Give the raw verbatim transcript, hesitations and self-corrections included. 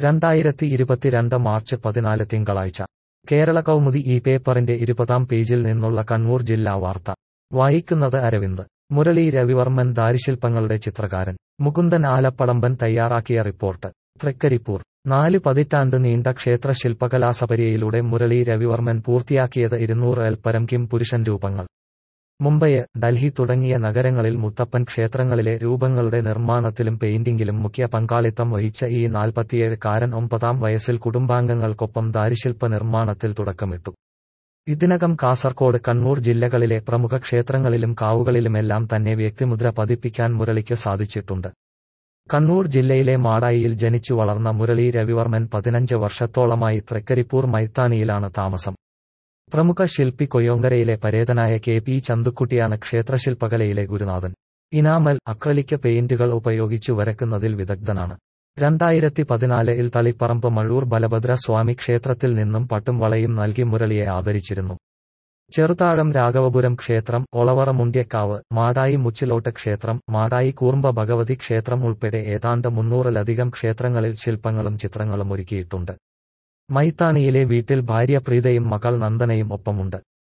രണ്ടായിരത്തി ഇരുപത്തിരണ്ട് മാർച്ച് പതിനാല് തിങ്കളാഴ്ച കേരള കൗമുദി ഈ പേപ്പറിന്റെ ഇരുപതാം പേജിൽ നിന്നുള്ള കണ്ണൂർ ജില്ലാ വാർത്ത വായിക്കുന്നത് അരവിന്ദ്. മുരളി രവിവർമ്മൻ ദാരുശില്പങ്ങളുടെ ചിത്രകാരൻ. മുകുന്ദൻ ആലപ്പടമ്പൻ തയ്യാറാക്കിയ റിപ്പോർട്ട്. തൃക്കരിപ്പൂർ. നാല് പതിറ്റാണ്ട് നീണ്ട ക്ഷേത്ര ശില്പകലാസപര്യയിലൂടെ മുരളി രവിവർമ്മൻ പൂർത്തിയാക്കിയത് ഇരുന്നൂറ് ൽപ്പരം കിം പുരുഷൻ രൂപങ്ങൾ. മുംബൈ, ഡൽഹി തുടങ്ങിയ നഗരങ്ങളിൽ മുത്തപ്പൻ ക്ഷേത്രങ്ങളിലെ രൂപങ്ങളുടെ നിർമ്മാണത്തിലും പെയിന്റിംഗിലും മുഖ്യ പങ്കാളിത്തം വഹിച്ച ഈ നാൽപ്പത്തിയേഴ് കാരൻ ഒമ്പതാം വയസ്സിൽ കുടുംബാംഗങ്ങൾക്കൊപ്പം ദാരുശില്പ നിർമ്മാണത്തിൽ തുടക്കമിട്ടു. ഇതിനകം കാസർകോട്, കണ്ണൂർ ജില്ലകളിലെ പ്രമുഖ ക്ഷേത്രങ്ങളിലും കാവുകളിലുമെല്ലാം തന്നെ വ്യക്തിമുദ്ര പതിപ്പിക്കാൻ മുരളിക്ക് സാധിച്ചിട്ടുണ്ട്. കണ്ണൂർ ജില്ലയിലെ മാടായിയിൽ ജനിച്ചു വളർന്ന മുരളി രവിവർമ്മൻ പതിനഞ്ച് വർഷത്തോളമായി തൃക്കരിപ്പൂർ മൈത്താനിയിലാണ് താമസം. പ്രമുഖ ശില്പി കൊയ്യോങ്കരയിലെ പരേതനായ കെ പി ചന്തുക്കുട്ടിയാണ് ക്ഷേത്രശില്പകലയിലെ ഗുരുനാഥൻ. ഇനാമൽ, അക്രലിക് പെയിന്റുകൾ ഉപയോഗിച്ചു വരക്കുന്നതിൽ വിദഗ്ധനാണ്. രണ്ടായിരത്തി പതിനാലിൽ തളിപ്പറമ്പ് മഴൂർ ബലഭദ്ര സ്വാമി ക്ഷേത്രത്തിൽ നിന്നും പട്ടും വളയും നൽകി മുരളിയെ ആദരിച്ചിരുന്നു. ചെറുതാഴം രാഘവപുരം ക്ഷേത്രം, ഒളവറ മുണ്ട്യക്കാവ്, മാടായി മുച്ചിലോട്ട് ക്ഷേത്രം, മാടായി കൂർമ്പ ഭഗവതി ക്ഷേത്രം ഉൾപ്പെടെ ഏതാണ്ട് മുന്നൂറിലധികം ക്ഷേത്രങ്ങളിൽ ശില്പങ്ങളും ചിത്രങ്ങളും ഒരുക്കിയിട്ടുണ്ട്. മൈത്താനിയിലെ വീട്ടിൽ ഭാര്യ പ്രീതയും മകൾ നന്ദനയും ഒപ്പമുണ്ട്.